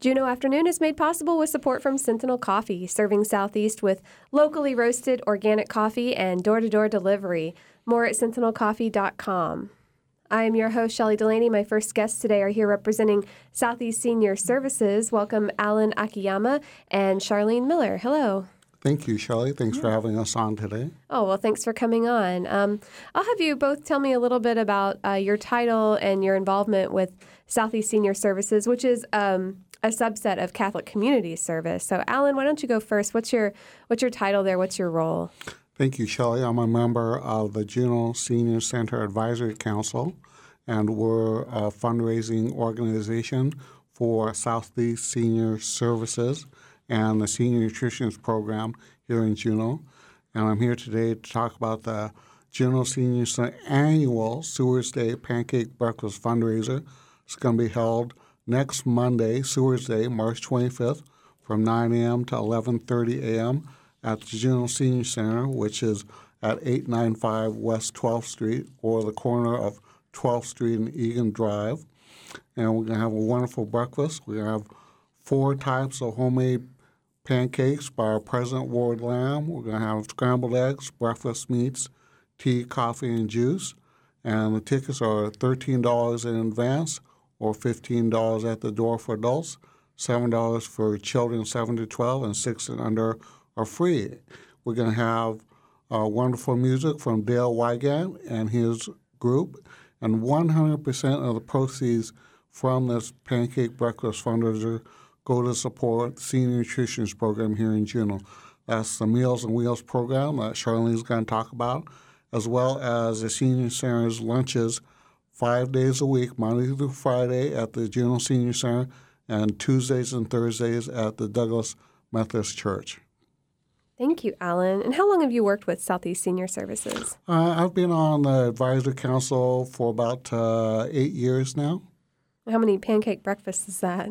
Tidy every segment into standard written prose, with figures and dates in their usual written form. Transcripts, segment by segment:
Juneau Afternoon is made possible with support from Sentinel Coffee, serving Southeast with locally roasted organic coffee and door-to-door delivery. More at sentinelcoffee.com. I am your host, Shelley Delaney. My first guests today are here representing Southeast Senior Services. Welcome Alan Akiyama and Charlene Miller. Hello. Thank you, Shelley. Thanks for having us on today. Oh, well, thanks for coming on. I'll have you both tell me a little bit about your title and your involvement with Southeast Senior Services, which is a subset of Catholic Community Service. So, Alan, why don't you go first? What's your title there? What's your role? Thank you, Shelley. I'm a member of the Juneau Senior Center Advisory Council, and we're a fundraising organization for Southeast Senior Services and the Senior Nutrition Program here in Juneau. And I'm here today to talk about the Juneau Senior Center annual Stewards Day Pancake Breakfast fundraiser. It's going to be held next Monday, Stewards Day, March 25th, from 9 a.m. to 11:30 a.m. at the Juneau Senior Center, which is at 895 West 12th Street, or the corner of 12th Street and Egan Drive. And we're going to have a wonderful breakfast. We're going to have 4 types of homemade pancakes by our President Ward Lamb. We're going to have scrambled eggs, breakfast meats, tea, coffee, and juice. And the tickets are $13 in advance or $15 at the door for adults, $7 for children 7 to 12, and 6 and under are free. We're going to have wonderful music from Dale Wygant and his group, and 100% of the proceeds from this pancake breakfast fundraiser go to support the Senior Nutrition Program here in Juneau. That's the Meals on Wheels program that Charlene's going to talk about, as well as the Senior Center's lunches 5 days a week, Monday through Friday at the Juneau Senior Center, and Tuesdays and Thursdays at the Douglas Methodist Church. Thank you, Alan. And how long have you worked with Southeast Senior Services? I've been on the advisory council for about 8 years now. How many pancake breakfasts is that?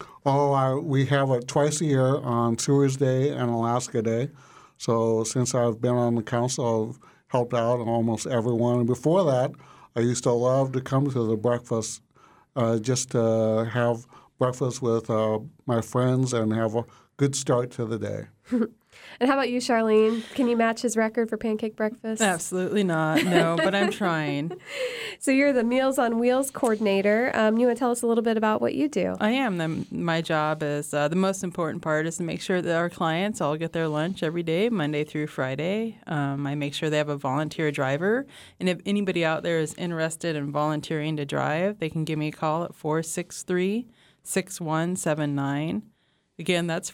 We have it twice a year on Stewards Day and Alaska Day. So since I've been on the council, I've helped out on almost everyone. And before that, I used to love to come to the breakfast just to have breakfast with my friends and have a good start to the day. And how about you, Charlene? Can you match his record for pancake breakfast? Absolutely not. No, but I'm trying. So you're the Meals on Wheels coordinator. You want to tell us a little bit about what you do? I am. My job is the most important part is to make sure that our clients all get their lunch every day, Monday through Friday. I make sure they have a volunteer driver. And if anybody out there is interested in volunteering to drive, they can give me a call at 463-6179. Again, that's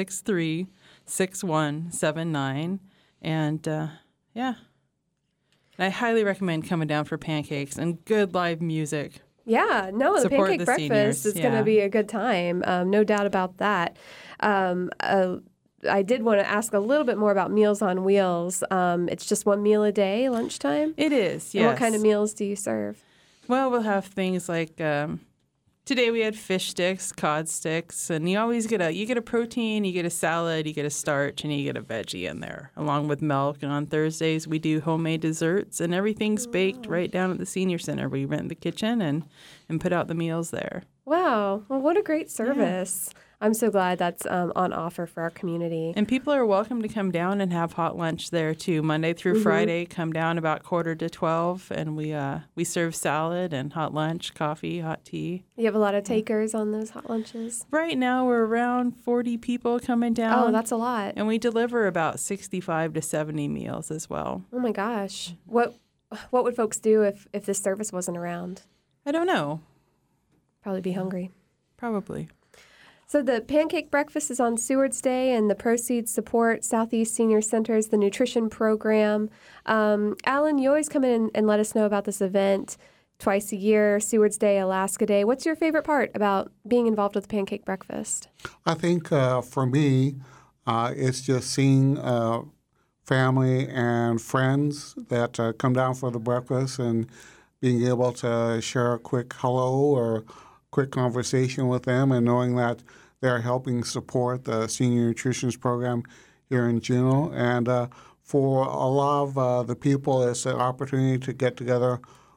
463-6179. And, And I highly recommend coming down for pancakes and good live music. Yeah, no, the pancake breakfast is going to be a good time. No doubt about that. I did want to ask a little bit more about Meals on Wheels. It's just one meal a day, lunchtime? It is, yes. And what kind of meals do you serve? Well, we'll have things like... Today we had fish sticks, cod sticks, and you always get a protein, you get a salad, you get a starch, and you get a veggie in there, along with milk. And on Thursdays we do homemade desserts, and everything's baked right down at the Senior Center. We rent the kitchen and put out the meals there. Wow. Well, what a great service. Yeah. I'm so glad that's on offer for our community. And people are welcome to come down and have hot lunch there, too. Monday through Friday, come down about 11:45, and we serve salad and hot lunch, coffee, hot tea. You have a lot of takers on those hot lunches? Right now, we're around 40 people coming down. Oh, that's a lot. And we deliver about 65 to 70 meals as well. Oh, my gosh. What would folks do if this service wasn't around? I don't know. Probably be hungry. Probably. So the pancake breakfast is on Stewards Day, and the proceeds support Southeast Senior Centers, the nutrition program. Alan, you always come in and let us know about this event twice a year, Stewards Day, Alaska Day. What's your favorite part about being involved with the pancake breakfast? I think for me, it's just seeing family and friends that come down for the breakfast and being able to share a quick hello or quick conversation with them, and knowing that they're helping support the Senior Nutrition Program here in Juneau. And for a lot of the people, it's an opportunity to get together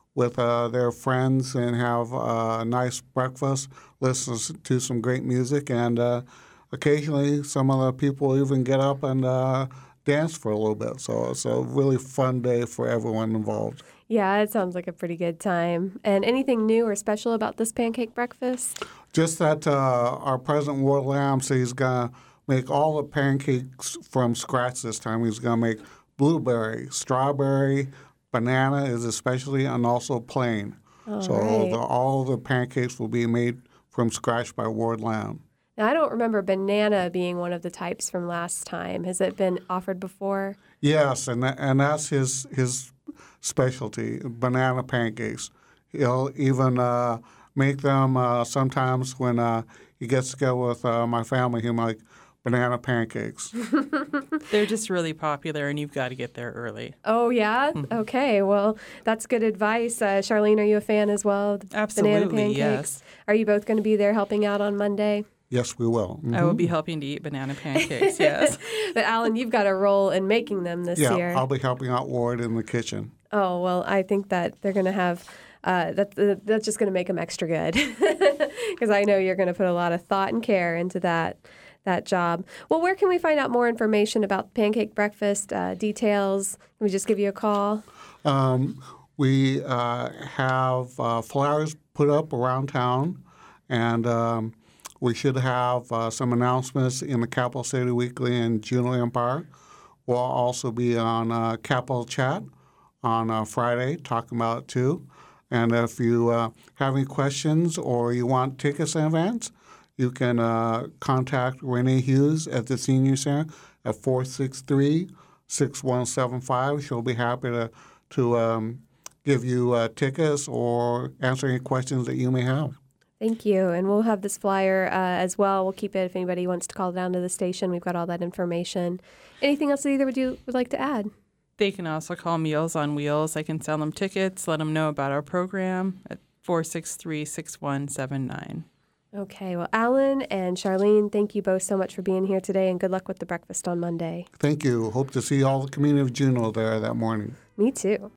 with their friends and have a nice breakfast, listen to some great music, and occasionally some of the people even get up and dance for a little bit. So it's a really fun day for everyone involved. Yeah, it sounds like a pretty good time. And anything new or special about this pancake breakfast? Just that our President Ward Lamb said he's going to make all the pancakes from scratch this time. He's going to make blueberry, strawberry, banana is especially, and also plain. All the pancakes will be made from scratch by Ward Lamb. Now, I don't remember banana being one of the types from last time. Has it been offered before? Yes, and that's his specialty, banana pancakes. He'll even make them sometimes when he gets together with my family. He'll make banana pancakes. They're just really popular, and you've got to get there early. Oh, yeah? Okay, well, that's good advice. Charlene, are you a fan as well? Absolutely, banana pancakes? yes. Are you both going to be there helping out on Monday? Yes, we will. I will be helping to eat banana pancakes, yes. But, Alan, you've got a role in making them this year. Yeah, I'll be helping out Ward in the kitchen. Oh, well, I think that they're going to have that's just going to make them extra good because I know you're going to put a lot of thought and care into that job. Well, where can we find out more information about Pancake Breakfast, details? Can we just give you a call? We have flyers put up around town, and we should have some announcements in the Capital City Weekly and Juneau Empire. We'll also be on Capital Chat on Friday, talking about it too. And if you have any questions or you want tickets in advance, you can contact Renee Hughes at the Senior Center at 463-6175. She'll be happy to give you tickets or answer any questions that you may have. Thank you. And we'll have this flyer as well. We'll keep it if anybody wants to call down to the station. We've got all that information. Anything else that either of you would like to add? They can also call Meals on Wheels. I can sell them tickets, let them know about our program at 463-6179. Okay. Well, Alan and Charlene, thank you both so much for being here today, and good luck with the breakfast on Monday. Thank you. Hope to see all the community of Juneau there that morning. Me too.